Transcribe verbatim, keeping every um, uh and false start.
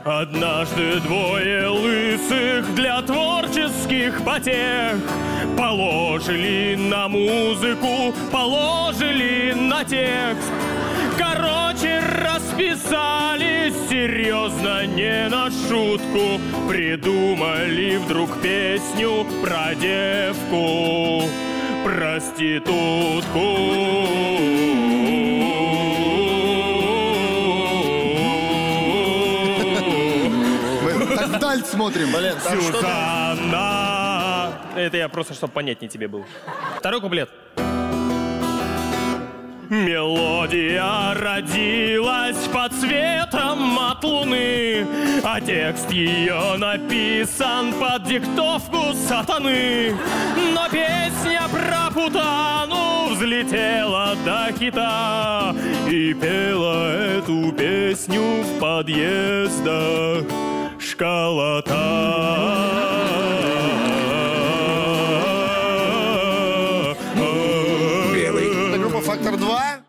Однажды двое лысых для творческих потех положили на музыку, положили на текст. Короче, расписались серьезно, не на шутку. Придумали вдруг песню про девку, проститутку. Вдаль смотрим. Блин, там Сюзанна. Это я просто, чтобы понятнее тебе был. Второй куплет. Мелодия родилась под светом от луны, а текст ее написан под диктовку сатаны. Но песня про путану взлетела до хита и пела эту песню в подъездах школота. Это группа «Фактор два».